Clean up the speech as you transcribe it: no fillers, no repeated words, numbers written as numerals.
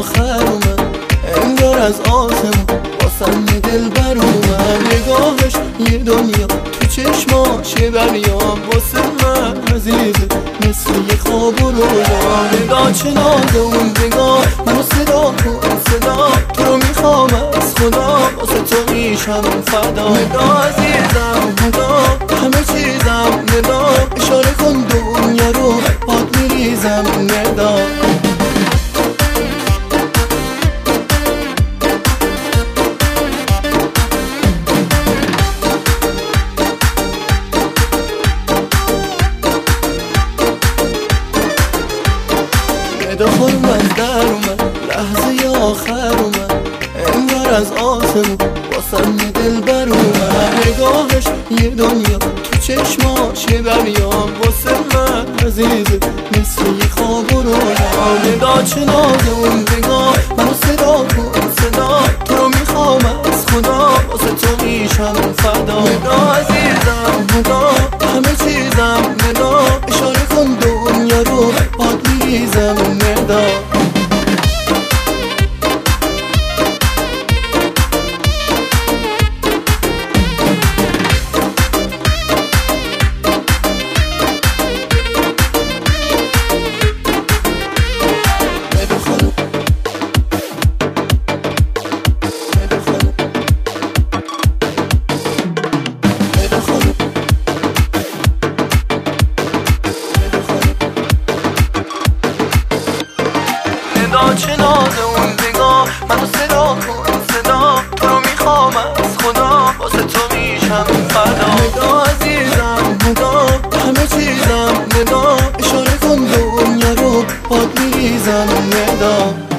آخر اومد، انگار از آسمون واسم یه دلبر اومد. نگاهش یه دنیا، تو چشماش یه دریام، واسه من عزیزه مثل یه خواب و رویا. نگاه چه ناز اون نگاه، منو صدا کن صدا، تو رو میخوام از خدا، واسه تو میشم فدا. نگاه عزیزم نگاه، همه چیزم ندا، اشاره کن دنیا رو باد میریزم ندا. ندا خانم از در اومد، لحظه آخر اومد، انگار از آسمون واسم یه دلبر اومد. نگاهش یه دنیا، تو چشماش یه دریام، واسه من عزیزه مثل یه خواب و رویا. نگاه چه ناز اون نگاه، منو صدا کن صدا، تو رو میخوام از خدا، واسه تو میشم فدا. نگاه عزیزم نگاه، همه چیزم ندا، اشاره کن دنیا رو باد میریزم ندا. چه ناز اون نگاه، منو صدا کن صدا، تو رو میخوام از خدا، واسه تو میشم فدا. نگاه عزیزم نگاه، همه چیزم ندا، اشاره کن دنیا رو باد میریزم ندا.